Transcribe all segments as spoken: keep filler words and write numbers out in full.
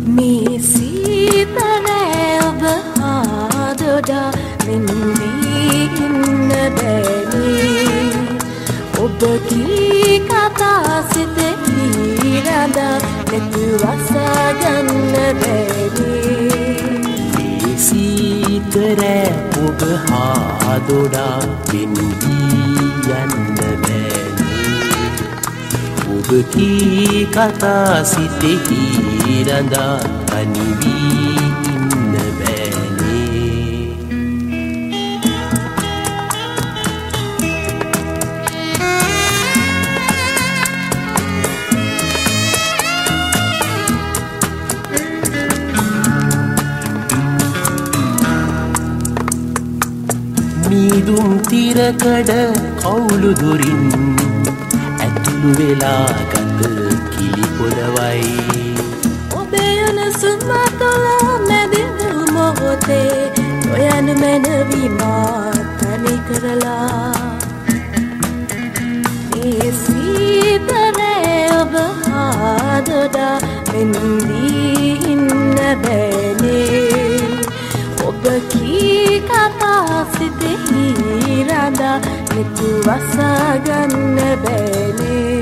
මේ සීතලේ ඔබ ආදොඩා මෙන්වී ඉන්න බැරි ඔබ කී කතා සිතෙහි රඳා නැතු වසගන්න බැරි මේ සීතලේ ඔබ ආදොඩා මෙන්වී යන්න බැරි ඔබ කී කතා සිතෙහි රඳා තනි වී ඉන්න බෑනේ මීදුම් තිරකඩ කවුළු දොරින් ඇතුළු වෙලා ගත කිලි පොළවයි ඔබේ අනසුම තුළ මැදිවු මොහොතේ ඔයනු මැනවි මා තනි කරලා මේ සීතලේ ඔබ ආදොඩා මෙන්වී ඉන්න බැනේ ඔබ කී කතා සිතෙහි රඳා නැතු වසගන්න බැනේ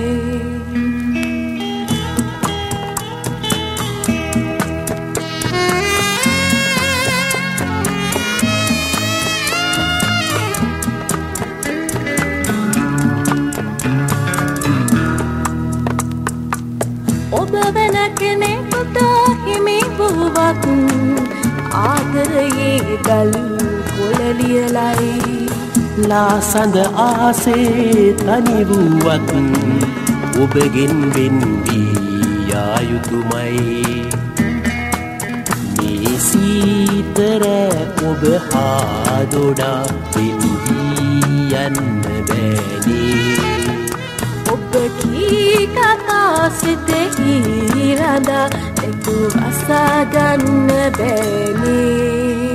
ඔබ වෙන කෙනෙකුට හිමි වූවත් ආදරයේ ගලු කොළලියලයි ලාසඳ ආසේ තනි වූවත් ඔබගෙන් වෙන් වී යා යුතුමයි මේ සීතලේ ඔබ ආදොඩා වෙන් වී යන්න බැනේ ඔබ කී කතා සිතෙහි රඳා නැතු වසගන්න බැනේ